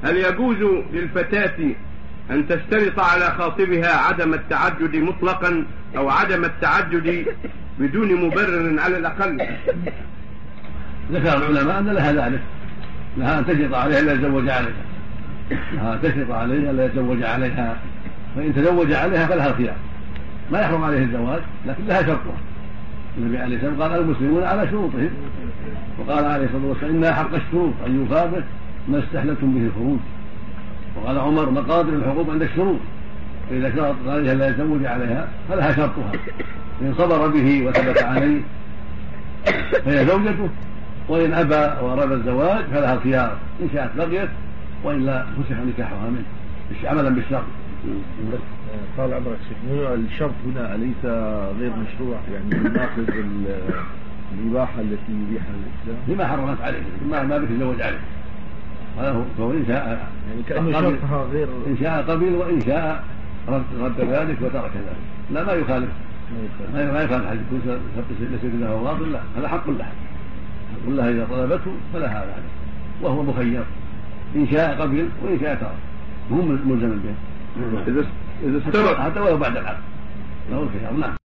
هل يجوز للفتاة أن تشترط على خاطبها عدم التعدد مطلقا أو عدم التعدد بدون مبرر على الأقل؟ ذكر العلماء أن لها ذلك، لها أن تشرط عليها لا يتزوج عليها، لها تشرط عليها لا يتزوج عليها، فإن تزوج عليها فلها الخيار، ما يحرم عليه الزواج لكن لها شرطها. النبي عليه الصلاة والسلام قال المسلمون على شروطهم، وقال عليه الصلاة والسلام إنها حق الشروط أن يفاضل ما استحللتم به الخروج. وقال عمر مقادر الحقوق عند الشروط، فإذا شرط عليها لا يتزوج عليها فلها شرطها، إن صبر به وثبت عليه فهي زوجته، وإن أبى وأراد الزواج فلها الخيار، إن شاءت بقيت وإلا فسخ نكاحها منه عملا بالشرط. قال عمرك شيخ الشرط هنا أليس غير مشروع؟ يعني ناخذ الإباحة التي يبيحها الإسلام لما حرمت عليه، ما بيتزوج عليه، فهو إن شاء يعني كأنه شرطها غير، إن شاء قبل وإن شاء رد ذلك وترك ذلك. لا ما يخالف، ما يخالف حد يكون ليس له باطل، لا هذا حق لها، حق لها إذا طلبته فلها ذلك، وهو مخير إن شاء قبل وإن شاء ترك، مهم ملزم به إذا استرد حتى ولو بعد العقد له الخيار. نعم.